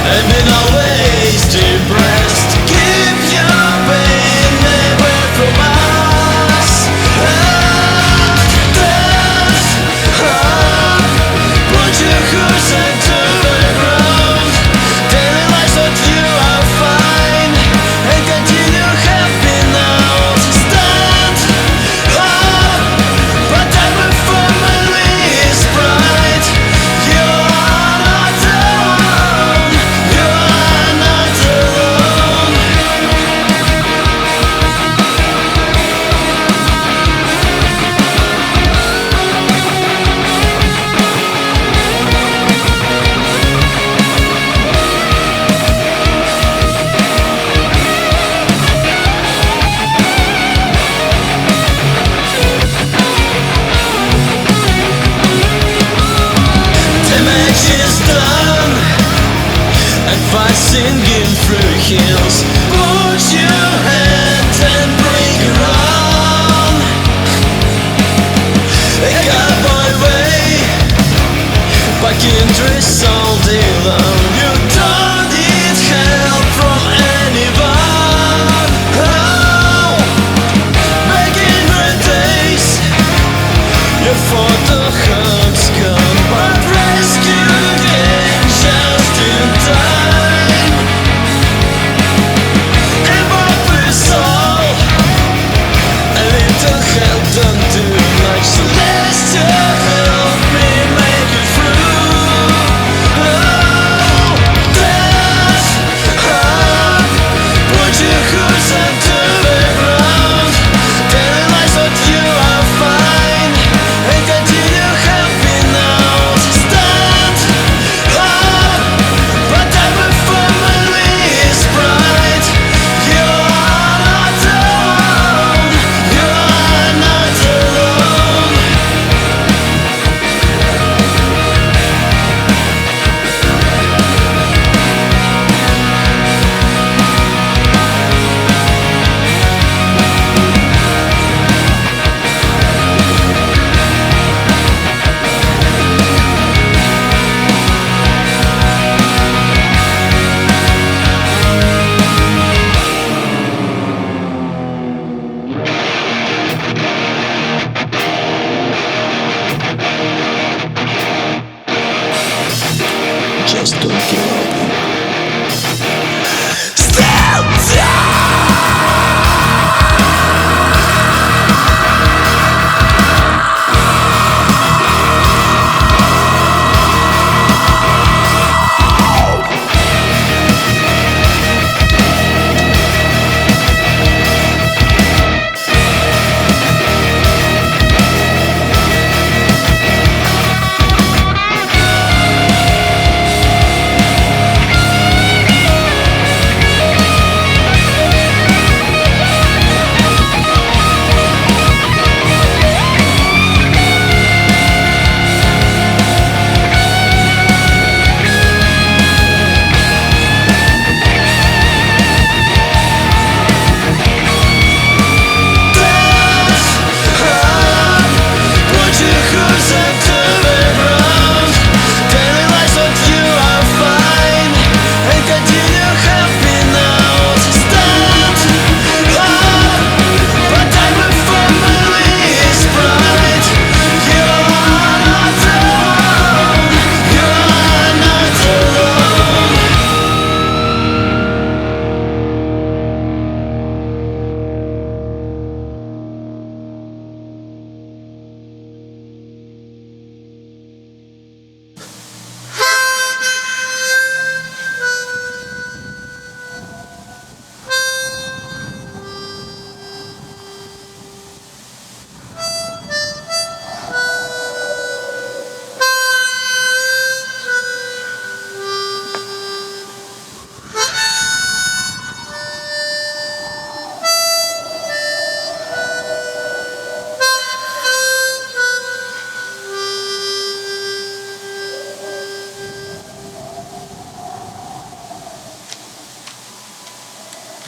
I've been always depressed. Keep your pain away from us. Put your horse into the ground. Telling lies that you are fine, and continue happy now to stand up. But every family is bright. You are not alone. You are not alone. Damage is done, and fight singing through hills. Put your hand and bring it on. A cowboy way, back in dress all day long. You don't need help from anyone. Oh, making great days. Your photo hub's gone, but rescue again just in time. And what we saw, a little help don't do much, so let's just help me make it through. Oh, that's hard. Put your hoods onto the ground. Telling lies that you are fine, and continue happy now to stand up. But every family is bright. You are not alone. You are not alone. Just don't give up.